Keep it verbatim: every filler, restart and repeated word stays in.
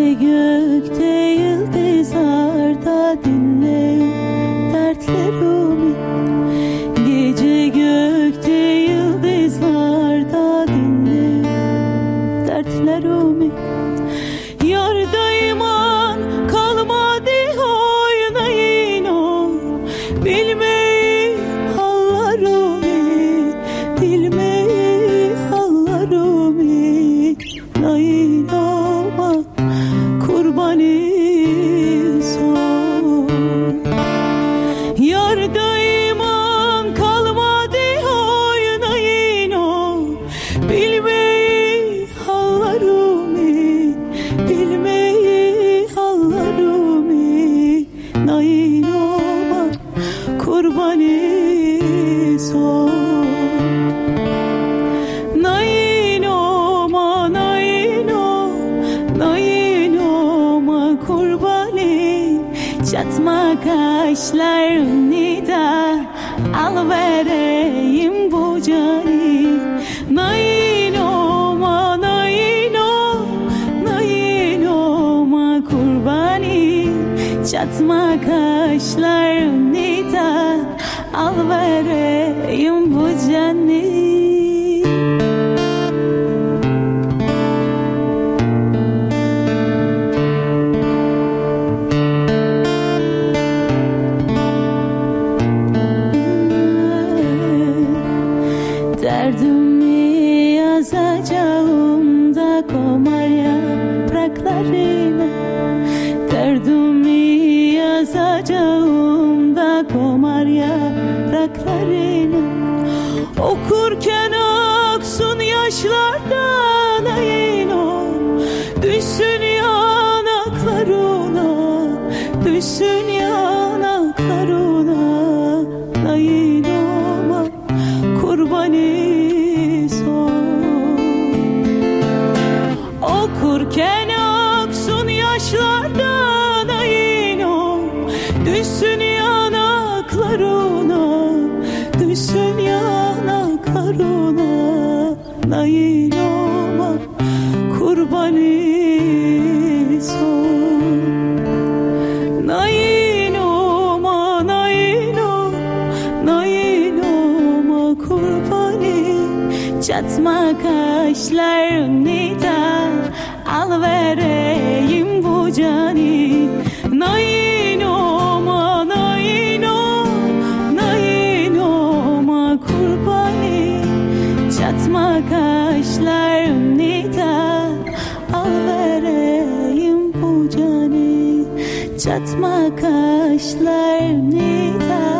Gece gökte yıldızlarda dinle dertlerimi. Gece gökte yıldızlarda dinle dertlerimi. Yarda iman kalmadı oynayın o. Bilmeyi hallarımı, bilmeyi hallarımı. Naynama kurbanı son. Yarda iman kalmadı oynayın o. Bilmeyi hallarımı, bilmeyi hallarımı. Naynama kurbanı son. Naynama, naynama, naynama kurbanı. Çatma kaşlarını da al vereyim bu canı. Naynama, naynama, naynama kurbanı. Çatma kaşlarını da al vereyim bu canı. Derdimi yazacağım da komar yapraklarına. Derdimi yazacağım da komar yapraklarına. Okurken aksun yaşlardan ayın o. Düşsün yanaklarına, düşsün yanaklarına. Naynama kurbanı son. Okurken aksun yaşlardan ayın o. Düşsün yanaklarına, düşsün yanaklarına. Naynama kurbanı son. Naynama, naynama, naynama kurbanı. Çatma kaşlarını da al vereyim bu canı. Naynama, naynama, naynama kurbanı. Çatma kaşlarını da al vereyim bu canı. Çatma kaşlarını da